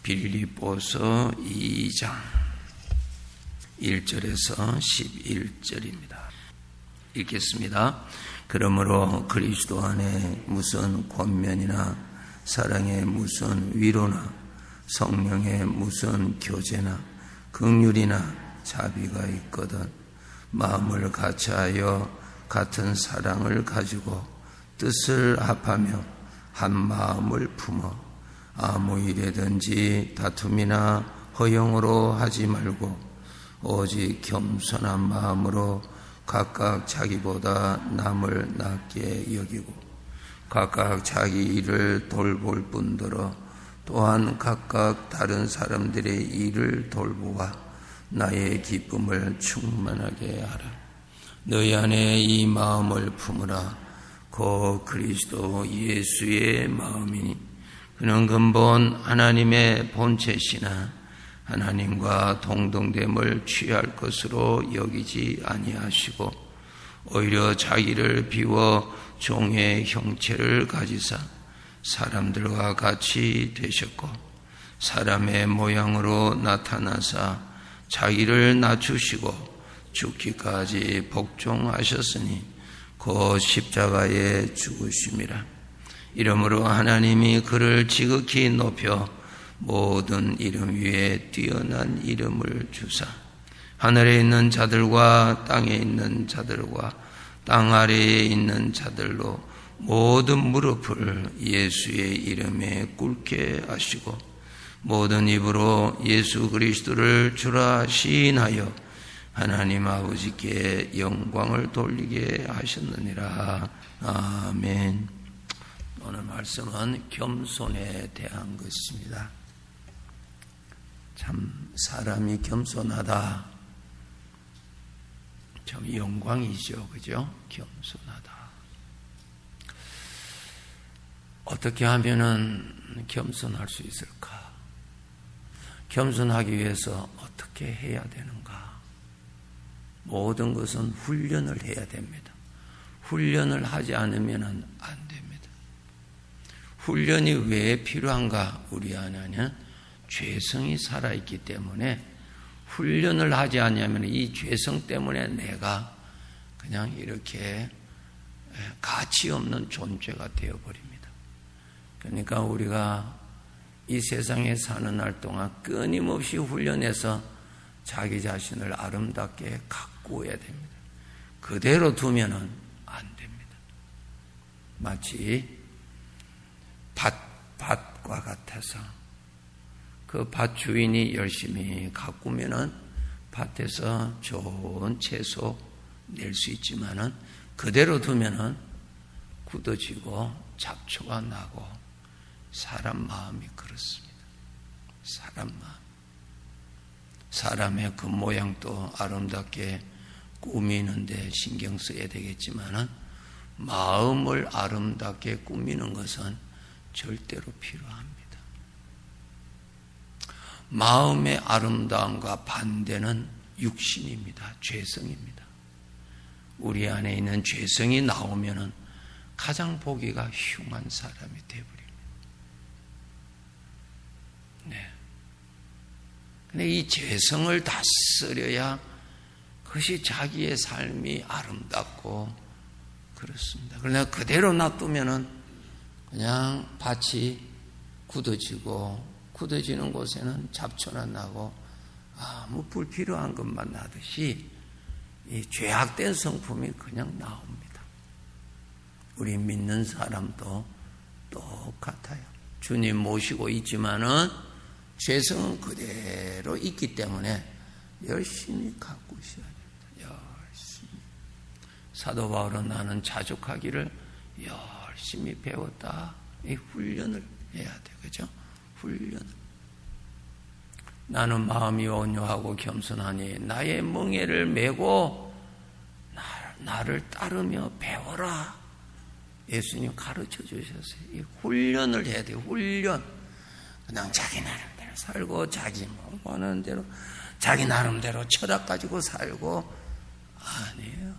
빌립보서 2장 1절에서 11절입니다. 읽겠습니다. 그러므로 그리스도 안에 무슨 권면이나 사랑의 무슨 위로나 성령의 무슨 교제나 긍휼이나 자비가 있거든 마음을 같이하여 같은 사랑을 가지고 뜻을 합하며 한 마음을 품어 아무 일에든지 다툼이나 허용으로 하지 말고 오직 겸손한 마음으로 각각 자기보다 남을 낮게 여기고 각각 자기 일을 돌볼 뿐더러 또한 각각 다른 사람들의 일을 돌보아 나의 기쁨을 충만하게 하라. 너희 안에 이 마음을 품으라. 곧 그리스도 예수의 마음이니 그는 근본 하나님의 본체시나 하나님과 동등됨을 취할 것으로 여기지 아니하시고 오히려 자기를 비워 종의 형체를 가지사 사람들과 같이 되셨고 사람의 모양으로 나타나사 자기를 낮추시고 죽기까지 복종하셨으니 곧 십자가에 죽으심이라. 이러므로 하나님이 그를 지극히 높여 모든 이름 위에 뛰어난 이름을 주사 하늘에 있는 자들과 땅에 있는 자들과 땅 아래에 있는 자들로 모든 무릎을 예수의 이름에 꿇게 하시고 모든 입으로 예수 그리스도를 주라 시인하여 하나님 아버지께 영광을 돌리게 하셨느니라. 아멘. 오늘 말씀은 겸손에 대한 것입니다. 참 사람이 겸손하다. 참 영광이죠. 그죠? 겸손하다. 어떻게 하면은 겸손할 수 있을까? 겸손하기 위해서 어떻게 해야 되는가? 모든 것은 훈련을 해야 됩니다. 훈련을 하지 않으면 안 됩니다. 훈련이 왜 필요한가? 우리 안에는 죄성이 살아있기 때문에 훈련을 하지 않으면 이 죄성 때문에 내가 그냥 이렇게 가치 없는 존재가 되어버립니다. 그러니까 우리가 이 세상에 사는 날 동안 끊임없이 훈련해서 자기 자신을 아름답게 가꾸어야 됩니다. 그대로 두면 안 됩니다. 마치 밭과 같아서 그 밭 주인이 열심히 가꾸면은 밭에서 좋은 채소 낼 수 있지만은 그대로 두면은 굳어지고 잡초가 나고 사람 마음이 그렇습니다. 사람 마음. 사람의 그 모양도 아름답게 꾸미는데 신경 써야 되겠지만은 마음을 아름답게 꾸미는 것은 절대로 필요합니다. 마음의 아름다움과 반대는 육신입니다. 죄성입니다. 우리 안에 있는 죄성이 나오면은 가장 보기가 흉한 사람이 되어버립니다. 네. 근데 이 죄성을 다스려야 그것이 자기의 삶이 아름답고 그렇습니다. 그러나 그대로 놔두면은 그냥 밭이 굳어지는 곳에는 잡초나 나고 아무 불필요한 것만 나듯이 이 죄악된 성품이 그냥 나옵니다. 우리 믿는 사람도 똑같아요. 주님 모시고 있지만은 죄성은 그대로 있기 때문에 열심히 가꾸셔야 됩니다. 열심히. 사도 바울은 나는 자족하기를 열심히 배웠다. 이 훈련을 해야 돼. 그죠? 훈련을. 나는 마음이 온유하고 겸손하니 나의 멍에를 메고 나를 따르며 배워라. 예수님 가르쳐 주셨어요. 이 훈련을 해야 돼요. 훈련. 그냥 자기 나름대로 살고 자기 원하는 대로 자기 나름대로 철학 가지고 살고 아니에요.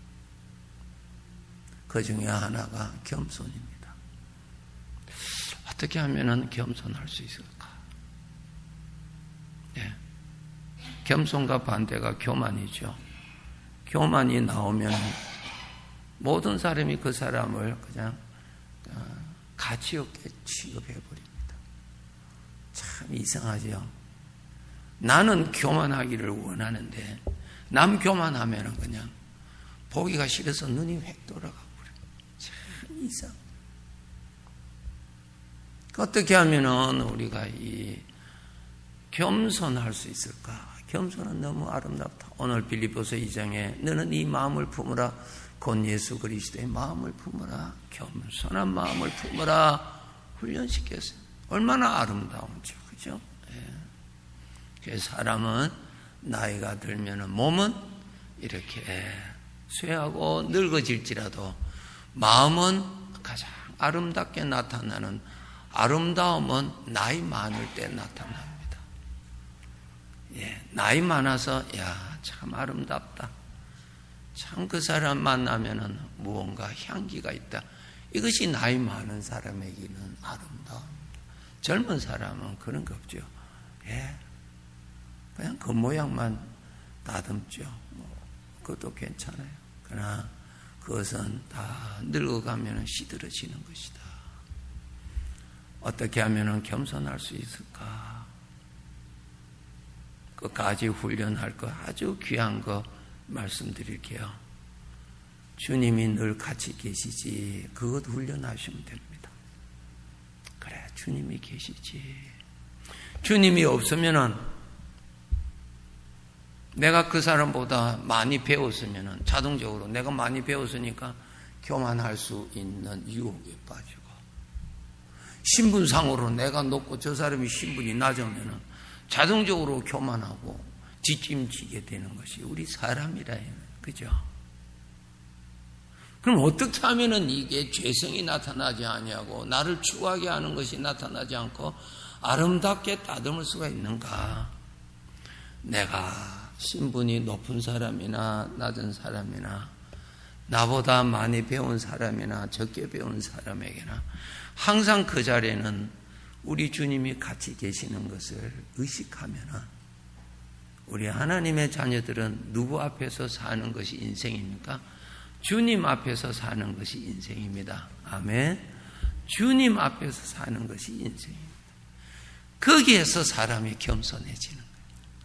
그 중에 하나가 겸손입니다. 어떻게 하면 겸손할 수 있을까? 예. 겸손과 반대가 교만이죠. 교만이 나오면 모든 사람이 그 사람을 그냥 가치 없게 취급해버립니다. 참 이상하죠. 나는 교만하기를 원하는데 남 교만하면 그냥 보기가 싫어서 눈이 획 돌아가 버려요. 참 이상. 어떻게 하면 우리가 이 겸손할 수 있을까? 겸손은 너무 아름답다. 오늘 빌립보서 2장에 너는 이 마음을 품으라. 곧 예수 그리스도의 마음을 품으라. 겸손한 마음을 품으라. 훈련시켰어요. 얼마나 아름다운지. 그죠? 예. 그래서 사람은 나이가 들면 몸은 이렇게 쇠하고 늙어질지라도 마음은 가장 아름답게 나타나는 아름다움은 나이 많을 때 나타납니다. 예, 나이 많아서 참 아름답다. 참 그 사람 만나면은 무언가 향기가 있다. 이것이 나이 많은 사람에게는 아름다움입니다. 젊은 사람은 그런 거 없죠. 예, 그냥 그 모양만 다듬죠. 그것도 괜찮아요. 그러나 그것은 다 늙어가면 시들어지는 것이다. 어떻게 하면 겸손할 수 있을까? 끝까지 훈련할 거 아주 귀한 거 말씀드릴게요. 주님이 늘 같이 계시지. 그것 훈련하시면 됩니다. 그래, 주님이 계시지. 주님이 없으면은 내가 그 사람보다 많이 배웠으면은 자동적으로 내가 많이 배웠으니까 교만할 수 있는 유혹에 빠지고, 신분상으로 내가 높고 저 사람이 신분이 낮으면은 자동적으로 교만하고 뒷짐지게 되는 것이 우리 사람이라. 그죠? 그럼 어떻게 하면은 이게 죄성이 나타나지 아니하고 나를 추구하게 하는 것이 나타나지 않고 아름답게 다듬을 수가 있는가? 내가 신분이 높은 사람이나 낮은 사람이나 나보다 많이 배운 사람이나 적게 배운 사람에게나 항상 그 자리에는 우리 주님이 같이 계시는 것을 의식하면은 우리 하나님의 자녀들은 누구 앞에서 사는 것이 인생입니까? 주님 앞에서 사는 것이 인생입니다. 아멘. 주님 앞에서 사는 것이 인생입니다. 거기에서 사람이 겸손해지는 거예요.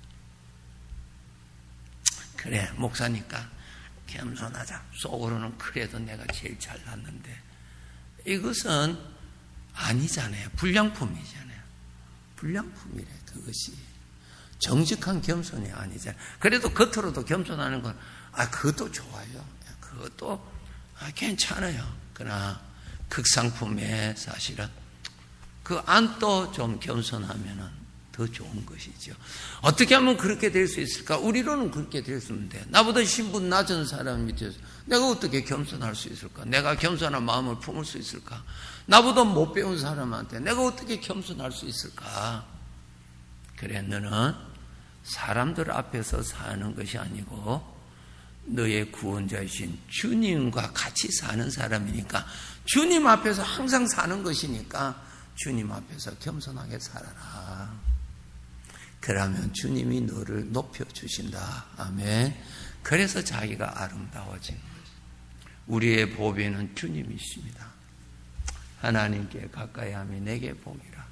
그래, 목사니까 겸손하자. 속으로는 그래도 내가 제일 잘났는데. 이것은 아니잖아요. 불량품이잖아요. 불량품이래, 그것이. 정직한 겸손이 아니잖아요. 그래도 겉으로도 겸손하는 건, 그것도 좋아요. 그것도 괜찮아요. 그러나 극상품에 사실은 그 안도 좀 겸손하면은 더 좋은 것이죠. 어떻게 하면 그렇게 될 수 있을까? 우리로는 그렇게 될 수 있는데, 나보다 신분 낮은 사람 밑에서 내가 어떻게 겸손할 수 있을까? 내가 겸손한 마음을 품을 수 있을까? 나보다 못 배운 사람한테 내가 어떻게 겸손할 수 있을까? 그래, 너는 사람들 앞에서 사는 것이 아니고 너의 구원자이신 주님과 같이 사는 사람이니까, 주님 앞에서 항상 사는 것이니까 주님 앞에서 겸손하게 살아라. 그러면 주님이 너를 높여주신다. 아멘. 그래서 자기가 아름다워진 거예요. 우리의 보배는 주님이십니다. 하나님께 가까이 함이 내게 복이라.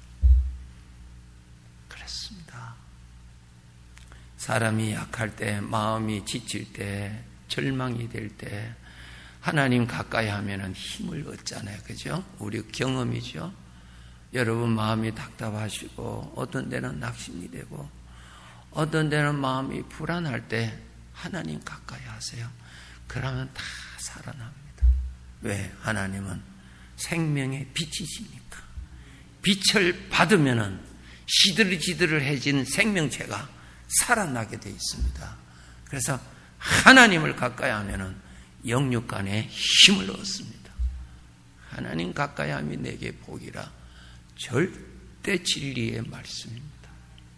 그렇습니다. 사람이 약할 때, 마음이 지칠 때, 절망이 될 때 하나님 가까이 하면은 힘을 얻잖아요. 그죠? 우리 경험이죠. 여러분 마음이 답답하시고 어떤 데는 낙심이 되고 어떤 데는 마음이 불안할 때 하나님 가까이 하세요. 그러면 다 살아납니다. 왜? 하나님은 생명의 빛이시니까. 빛을 받으면은 시들시들해진 생명체가 살아나게 되어 있습니다. 그래서 하나님을 가까이 하면은 영육간에 힘을 얻습니다. 하나님 가까이 함이 내게 복이라. 절대 진리의 말씀입니다.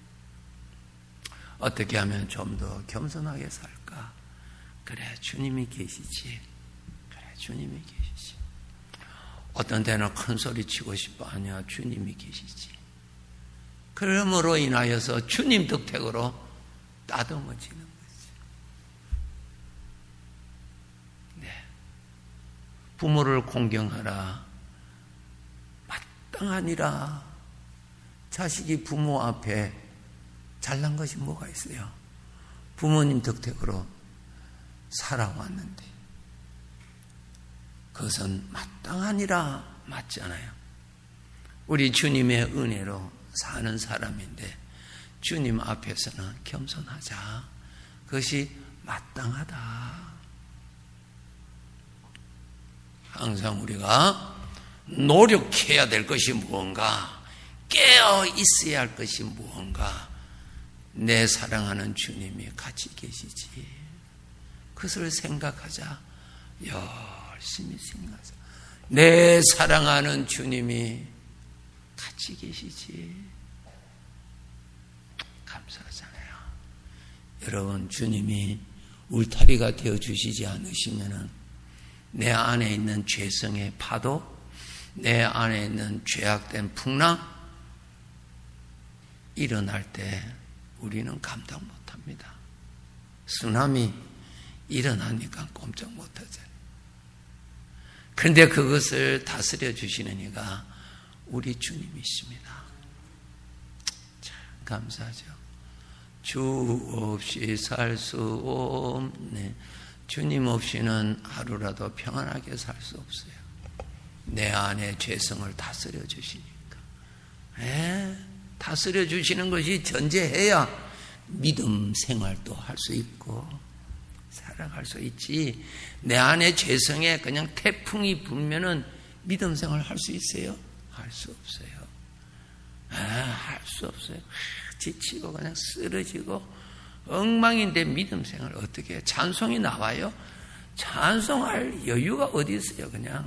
어떻게 하면 좀 더 겸손하게 살까? 그래, 주님이 계시지. 그래, 주님이 계시지. 어떤 때는 큰 소리 치고 싶어. 아니야, 주님이 계시지. 그러므로 인하여서 주님 덕택으로 따듬어지는 거지. 네. 부모를 공경하라. 마땅하니라. 자식이 부모 앞에 잘난 것이 뭐가 있어요? 부모님 덕택으로 살아왔는데 그것은 마땅하니라 맞잖아요. 우리 주님의 은혜로 사는 사람인데 주님 앞에서는 겸손하자. 그것이 마땅하다. 항상 우리가 노력해야 될 것이 무언가, 깨어 있어야 할 것이 무언가, 내 사랑하는 주님이 같이 계시지. 그것을 생각하자. 열심히 생각하자. 내 사랑하는 주님이 같이 계시지. 감사하잖아요. 여러분, 주님이 울타리가 되어주시지 않으시면은 내 안에 있는 죄성의 파도, 내 안에 있는 죄악된 풍랑 일어날 때 우리는 감당 못합니다. 쓰나미 일어나니까 꼼짝 못하잖아요. 그런데 그것을 다스려 주시는 이가 우리 주님이십니다. 참 감사하죠. 주 없이 살 수 없네. 주님 없이는 하루라도 평안하게 살 수 없어요. 내 안에 죄성을 다스려 주시니까. 다스려 주시는 것이 전제해야 믿음 생활도 할 수 있고 살아갈 수 있지. 내 안에 죄성에 그냥 태풍이 불면은 믿음 생활 할 수 있어요? 할 수 없어요. 할 수 없어요. 지치고 그냥 쓰러지고 엉망인데 믿음 생활 어떻게 해요? 찬송이 나와요? 찬송할 여유가 어디 있어요? 그냥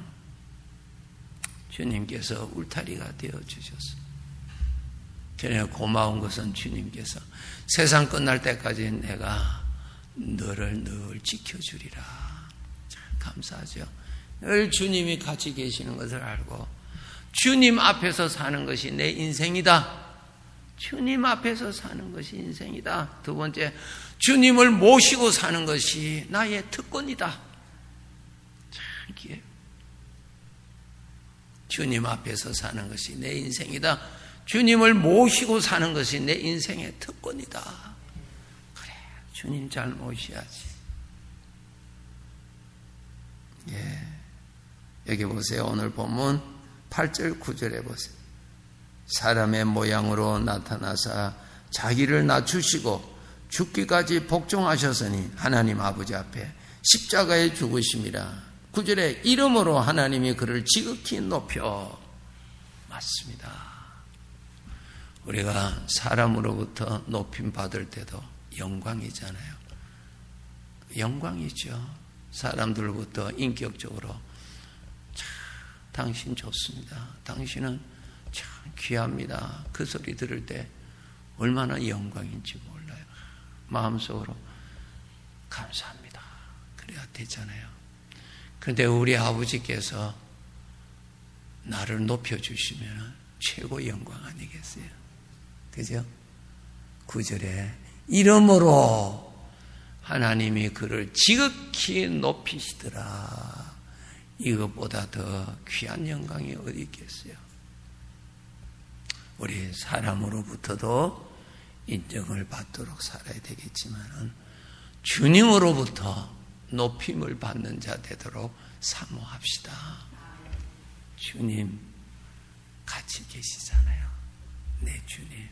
주님께서 울타리가 되어주셨어요. 그냥 고마운 것은 주님께서 세상 끝날 때까지 내가 너를 늘 지켜주리라. 참 감사하죠. 늘 주님이 같이 계시는 것을 알고 주님 앞에서 사는 것이 내 인생이다. 주님 앞에서 사는 것이 인생이다. 두 번째, 주님을 모시고 사는 것이 나의 특권이다. 참 기회. 주님 앞에서 사는 것이 내 인생이다. 주님을 모시고 사는 것이 내 인생의 특권이다. 그래, 주님 잘 모셔야지. 여기 보세요. 오늘 본문 8절 9절에 보세요. 사람의 모양으로 나타나사 자기를 낮추시고 죽기까지 복종하셨으니 하나님 아버지 앞에 십자가에 죽으심이라. 9절에 이름으로 하나님이 그를 지극히 높여. 맞습니다. 우리가 사람으로부터 높임 받을 때도 영광이잖아요. 영광이죠. 사람들로부터 인격적으로 참 당신 좋습니다. 당신은 참 귀합니다. 그 소리 들을 때 얼마나 영광인지 몰라요. 마음속으로 감사합니다. 그래야 되잖아요. 그런데 우리 아버지께서 나를 높여주시면 최고 영광 아니겠어요? 그죠? 9절에 이름으로 하나님이 그를 지극히 높이시더라. 이것보다 더 귀한 영광이 어디 있겠어요? 우리 사람으로부터도 인정을 받도록 살아야 되겠지만 주님으로부터 높임을 받는 자 되도록 사모합시다. 주님 같이 계시잖아요. 내 주님.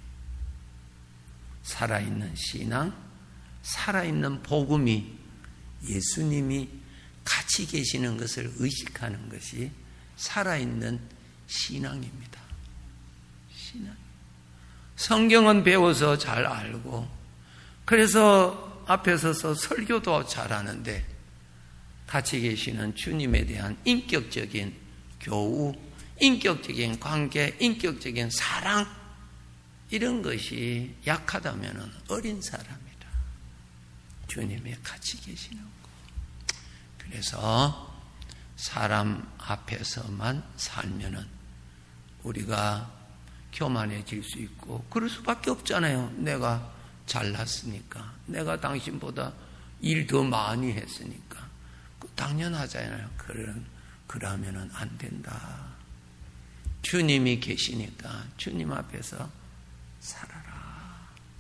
살아있는 신앙, 살아있는 복음이 예수님이 같이 계시는 것을 의식하는 것이 살아있는 신앙입니다. 신앙. 성경은 배워서 잘 알고 그래서 앞에 서서 설교도 잘하는데 같이 계시는 주님에 대한 인격적인 교우, 인격적인 관계, 인격적인 사랑 이런 것이 약하다면 어린 사람이라. 주님이 같이 계시는 거. 그래서 사람 앞에서만 살면은 우리가 교만해질 수 있고 그럴 수밖에 없잖아요. 내가 잘났으니까, 내가 당신보다 일 더 많이 했으니까. 당연하잖아요. 그러면은 안 된다. 주님이 계시니까 주님 앞에서 살아라.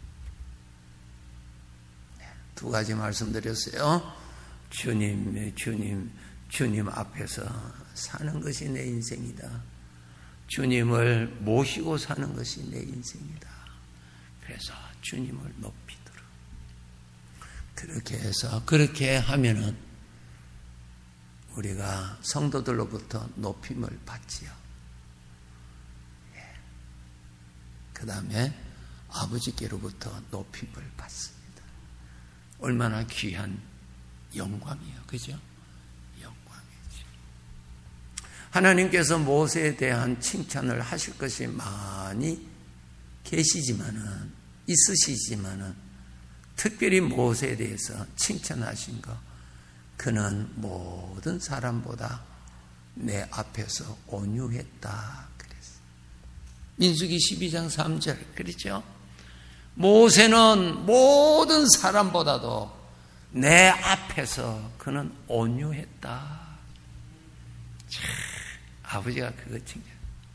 두 가지 말씀드렸어요. 주님 앞에서 사는 것이 내 인생이다. 주님을 모시고 사는 것이 내 인생이다. 그래서 주님을 높이도록. 그렇게 하면은 우리가 성도들로부터 높임을 받지요. 그 다음에 아버지께로부터 높임을 받습니다. 얼마나 귀한 영광이에요. 그죠? 영광이죠. 하나님께서 모세에 대한 칭찬을 하실 것이 많이 있으시지만은 특별히 모세에 대해서 칭찬하신 것, 그는 모든 사람보다 내 앞에서 온유했다 그랬어요. 민수기 12장 3절 그렇죠? 모세는 모든 사람보다도 내 앞에서 그는 온유했다. 참, 아버지가 그거 칭찬.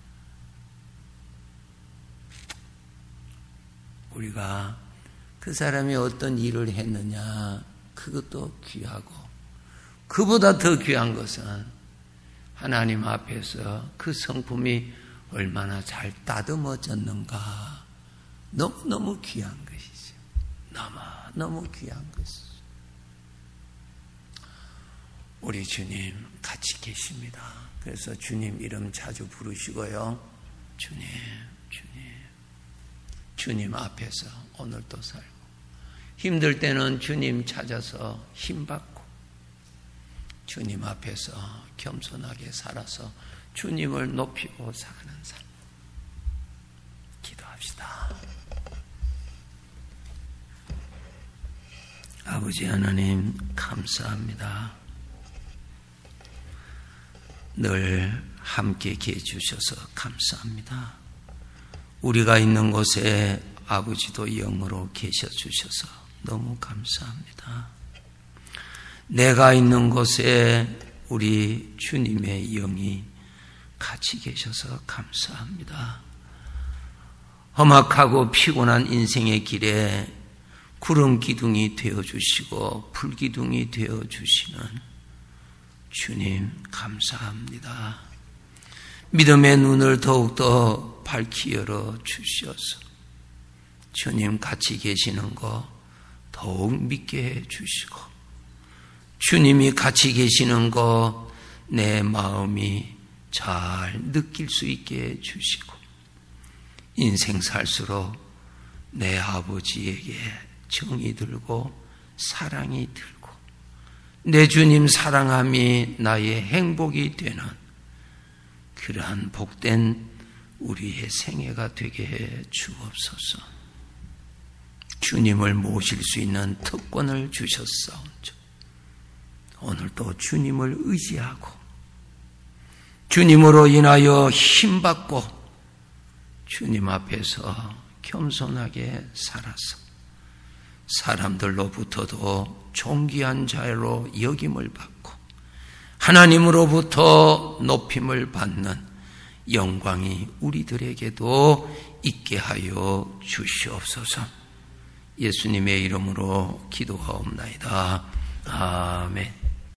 우리가 그 사람이 어떤 일을 했느냐, 그것도 귀하고, 그보다 더 귀한 것은 하나님 앞에서 그 성품이 얼마나 잘 다듬어졌는가. 너무너무 귀한 것이죠. 너무 귀한 것이죠. 우리 주님 같이 계십니다. 그래서 주님 이름 자주 부르시고요. 주님 앞에서 오늘도 살고, 힘들 때는 주님 찾아서 힘받고, 주님 앞에서 겸손하게 살아서 주님을 높이고 사는 삶. 기도합시다. 아버지 하나님 감사합니다. 늘 함께 계해 주셔서 감사합니다. 우리가 있는 곳에 아버지도 영으로 계셔 주셔서 너무 감사합니다. 내가 있는 곳에 우리 주님의 영이 같이 계셔서 감사합니다. 험악하고 피곤한 인생의 길에 구름 기둥이 되어주시고 불기둥이 되어주시는 주님 감사합니다. 믿음의 눈을 더욱더 밝히 열어 주셔서 주님 같이 계시는 거 더욱 믿게 해 주시고, 주님이 같이 계시는 거 내 마음이 잘 느낄 수 있게 해 주시고, 인생 살수록 내 아버지에게 정이 들고 사랑이 들고 내 주님 사랑함이 나의 행복이 되는 그러한 복된 우리의 생애가 되게 해 주옵소서. 주님을 모실 수 있는 특권을 주셨사온즉 오늘도 주님을 의지하고 주님으로 인하여 힘받고 주님 앞에서 겸손하게 살아서 사람들로부터도 존귀한 자로 여김을 받고 하나님으로부터 높임을 받는 영광이 우리들에게도 있게 하여 주시옵소서. 예수님의 이름으로 기도하옵나이다. 아멘.